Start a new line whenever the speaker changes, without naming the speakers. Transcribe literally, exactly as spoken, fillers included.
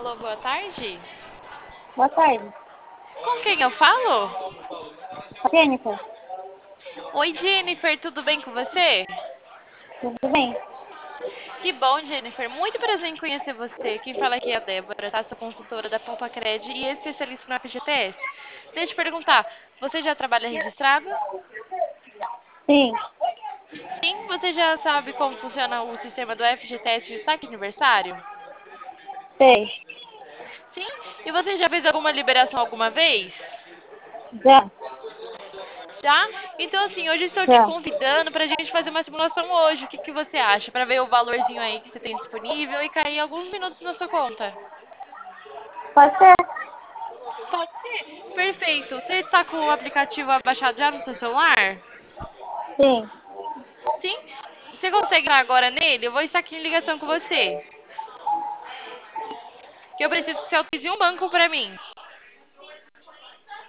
Alô, boa tarde.
Boa tarde.
Com quem eu falo?
Jennifer,
Oi, Jennifer, tudo bem com você?
tudo bem?
Que bom, Jennifer. Muito prazer em conhecer você. Quem fala aqui é a Débora, tá? Sou consultora da Poupacred e especialista no F G T S. Deixa eu te perguntar, você já trabalha registrado?
Sim,
Sim, você já sabe como funciona o sistema do F G T S e o saque aniversário?
sei.
Sim? E você já fez alguma liberação alguma vez?
Já,
Já? Então, assim, hoje estou te
já.
convidando para a gente fazer uma simulação hoje. O que que você acha? Para ver o valorzinho aí que você tem disponível e cair alguns minutos na sua conta.
Pode ser?
Pode ser? Perfeito. Você está com o aplicativo abaixado já no seu celular?
Sim.
Sim? Você consegue entrar agora nele? Eu vou estar aqui em ligação com você. Que eu preciso que você autorize um banco para mim.